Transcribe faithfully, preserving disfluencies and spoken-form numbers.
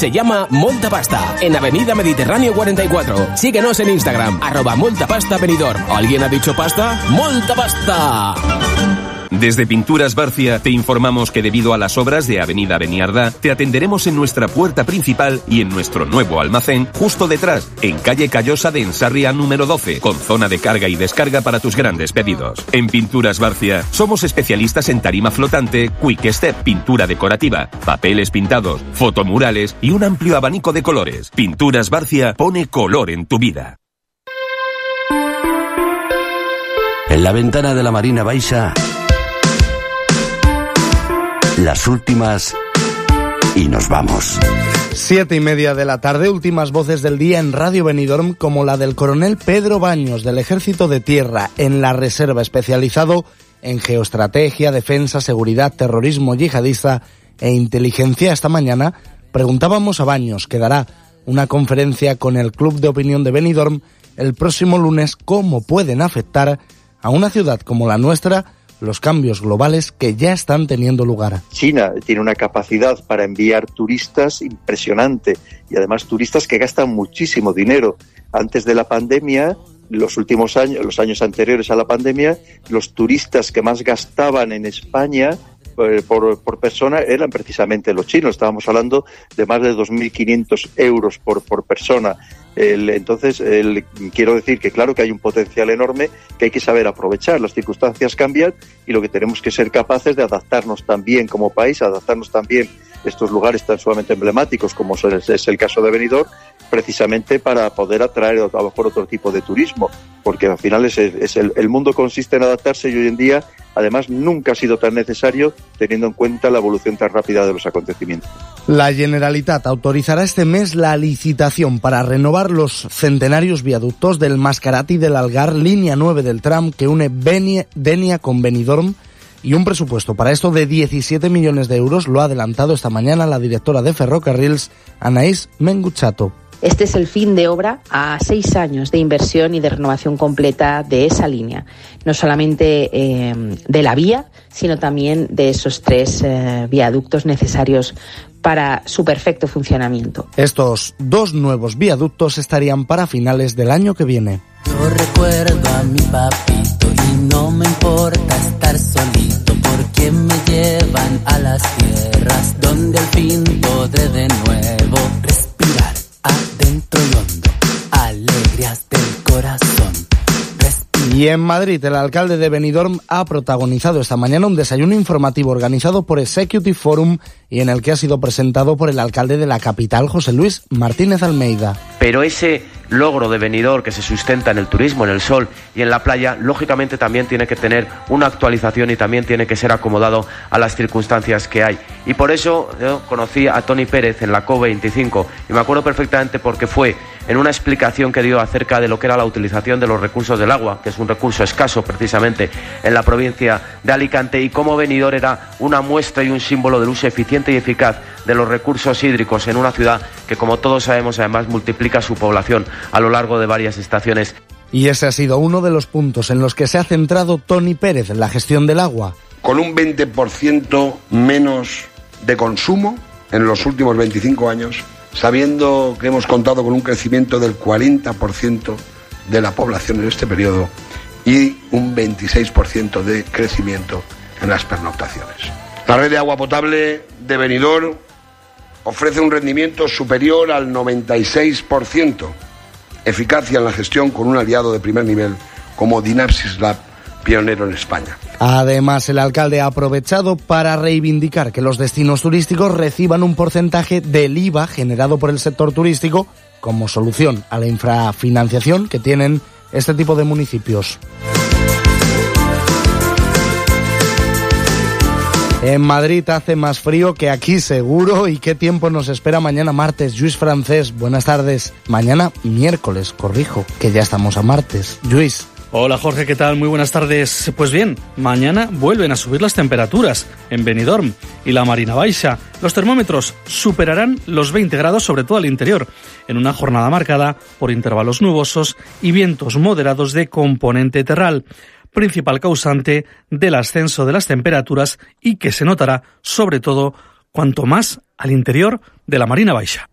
Se llama Molta Pasta, en Avenida Mediterráneo cuarenta y cuatro. Síguenos en Instagram, arroba Molta Pasta Benidorm. ¿Alguien ha dicho pasta? ¡Molta Pasta! Desde Pinturas Barcia te informamos que debido a las obras de Avenida Beniardá te atenderemos en nuestra puerta principal y en nuestro nuevo almacén justo detrás, en calle Callosa de Ensarria número doce, con zona de carga y descarga para tus grandes pedidos. En Pinturas Barcia somos especialistas en tarima flotante, quick step, pintura decorativa, papeles pintados, fotomurales y un amplio abanico de colores. Pinturas Barcia pone color en tu vida. En la ventana de la Marina Baixa, las últimas y nos vamos. Siete y media de la tarde, últimas voces del día en Radio Benidorm, como la del coronel Pedro Baños del Ejército de Tierra en la Reserva, especializado en geoestrategia, defensa, seguridad, terrorismo yihadista e inteligencia. Esta mañana preguntábamos a Baños, que dará una conferencia con el Club de Opinión de Benidorm el próximo lunes, cómo pueden afectar a una ciudad como la nuestra los cambios globales que ya están teniendo lugar. China tiene una capacidad para enviar turistas impresionante y además turistas que gastan muchísimo dinero. Antes de la pandemia, los últimos años, los años anteriores a la pandemia, los turistas que más gastaban en España eh, por, por persona eran precisamente los chinos. Estábamos hablando de más de dos mil quinientos euros por, por persona. El, entonces, el, quiero decir que claro que hay un potencial enorme que hay que saber aprovechar. Las circunstancias cambian y lo que tenemos que ser capaces de adaptarnos también como país, adaptarnos también a estos lugares tan sumamente emblemáticos como es, es el caso de Benidorm, precisamente para poder atraer a lo mejor otro tipo de turismo, porque al final es, es el, el mundo consiste en adaptarse y hoy en día además nunca ha sido tan necesario teniendo en cuenta la evolución tan rápida de los acontecimientos. La Generalitat autorizará este mes la licitación para renovar los centenarios viaductos del Mascarat y del Algar, línea nueve del tram que une Benia, Denia con Benidorm, y un presupuesto para esto de diecisiete millones de euros lo ha adelantado esta mañana la directora de Ferrocarrils, Anaïs Menguchato. Este es el fin de obra a seis años de inversión y de renovación completa de esa línea. No solamente eh, de la vía, sino también de esos tres eh, viaductos necesarios para su perfecto funcionamiento. Estos dos nuevos viaductos estarían para finales del año que viene. Yo recuerdo a mi papito y no me importa estar solito, porque me llevan a las tierras donde al fin podré de nuevo respirar adentro y hondo, alegrías del corazón. Y en Madrid, el alcalde de Benidorm ha protagonizado esta mañana un desayuno informativo organizado por Executive Forum y en el que ha sido presentado por el alcalde de la capital, José Luis Martínez Almeida. Pero ese logro de Benidorm que se sustenta en el turismo, en el sol y en la playa, lógicamente también tiene que tener una actualización y también tiene que ser acomodado a las circunstancias que hay. Y por eso yo conocí a Tony Pérez en la COP veinticinco y me acuerdo perfectamente porque fue en una explicación que dio acerca de lo que era la utilización de los recursos del agua, que es un recurso escaso precisamente en la provincia de Alicante, y cómo Benidorm era una muestra y un símbolo del uso eficiente y eficaz de los recursos hídricos en una ciudad que, como todos sabemos, además multiplica su población a lo largo de varias estaciones. Y ese ha sido uno de los puntos en los que se ha centrado Tony Pérez en la gestión del agua. Con un veinte por ciento menos de consumo en los últimos veinticinco años, sabiendo que hemos contado con un crecimiento del cuarenta por ciento de la población en este periodo y un veintiséis por ciento de crecimiento en las pernoctaciones. La red de agua potable de Benidorm ofrece un rendimiento superior al noventa y seis por ciento, eficacia en la gestión con un aliado de primer nivel como Dynapsis Lab, pionero en España. Además, el alcalde ha aprovechado para reivindicar que los destinos turísticos reciban un porcentaje del I V A generado por el sector turístico como solución a la infrafinanciación que tienen este tipo de municipios. En Madrid hace más frío que aquí seguro. ¿Y qué tiempo nos espera mañana martes? Lluís Francés, buenas tardes. Mañana miércoles, corrijo, que ya estamos a martes. Lluís. Hola Jorge, ¿qué tal? Muy buenas tardes. Pues bien, mañana vuelven a subir las temperaturas en Benidorm y la Marina Baixa. Los termómetros superarán los veinte grados, sobre todo al interior, en una jornada marcada por intervalos nubosos y vientos moderados de componente terral, principal causante del ascenso de las temperaturas y que se notará sobre todo cuanto más al interior de la Marina Baixa.